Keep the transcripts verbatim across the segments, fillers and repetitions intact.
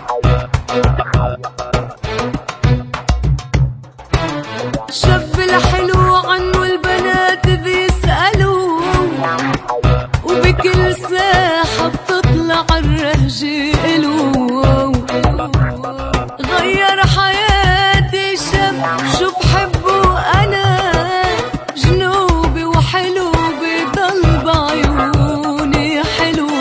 شاب الحلو عنه البنات بيسألوا، وبكل ساحة بتطلع الرجاله. غير حياتي شاب شو بحبه أنا، جنوبي وحلو بضل بعيوني حلو،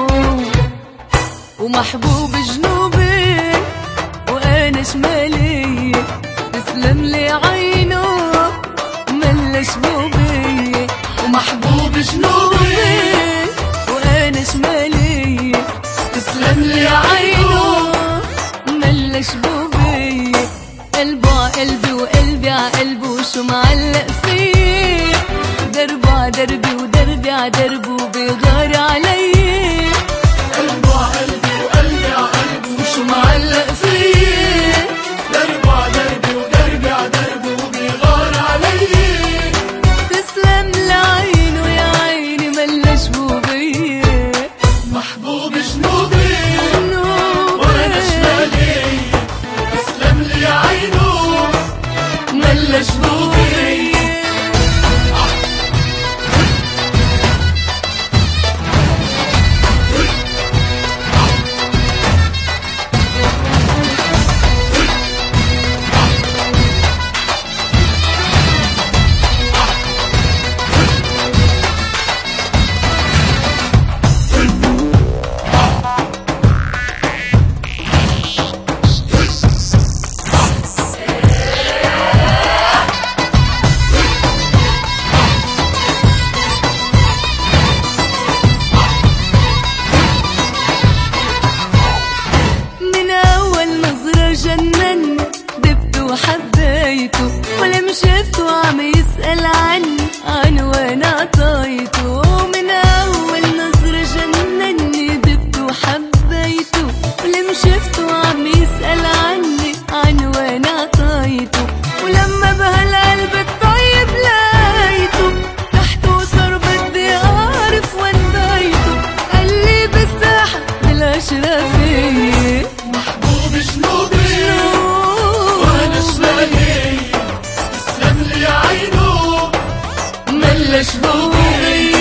ومحبوب جنوبي وأنا شمالي، تسلم لي عينه ملش بوبي. ومحبوب جنوبي وأنا شمالي، تسلم لي عينه ملش بوبي. قلبه ع قلبي وقلبي ع قلبه، شو معلق فيه، دربه ع دربي ودربي ع دربه بيغار علي. قلبه ع قلبي وقلبي ع قلبه، شو معلق فيه، دربه ع دربي ودربي ع دربه بيغار علي. تسلم لعينه يا عيني ملش بوبي. محبوب جنوبي وانا شمالي، تسلم لي عينه ملش بوبي. جنني دبته وحبيته، ولما شفته عم يسأل عني عن وين عطيته. من أول نظرة جنني دبته وحبيته، ولما شفته عم يسأل عني عن وين عطيته. ولما بهالقلب الطيب لقيته، تحته وصار بدي أعرف وين بيته. قال لي بالساحة بالأشرفية. محبوب جنوبي وانا شمالي، تسلم لي عينه ملش بوبي.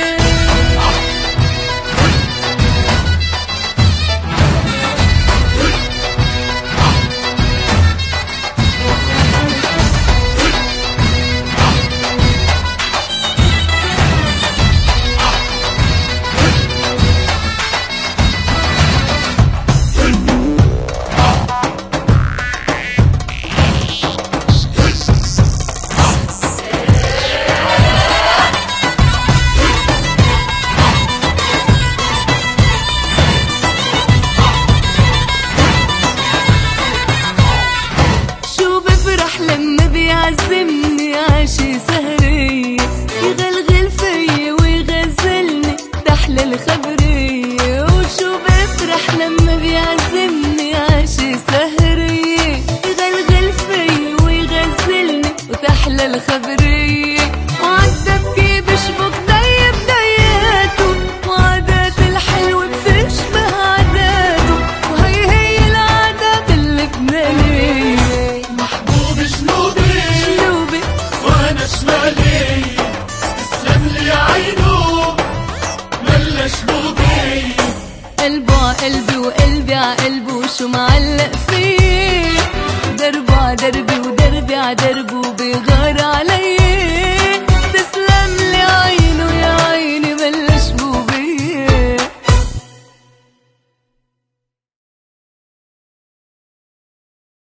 لما بيعزمني عشي سهرية، يغلغل فيي ويغزلني تحلى الخبرية. وشو بفرح لما بيعزمني عشي سهرية، يغلغل فيي ويغزلني وتحلى الخبرية. وعالدبكي بشبك طيب دياته، وعادات الحلوة بتشبه عاداته، وهي هي العادات اللبنانية. جنوبي وانا شمالي، تسلم لي عينه ملش بوبي. قلبه ع قلبي وقلبي ع قلبه، شو معلق فيه، دربه ع دربي ودربي ع دربه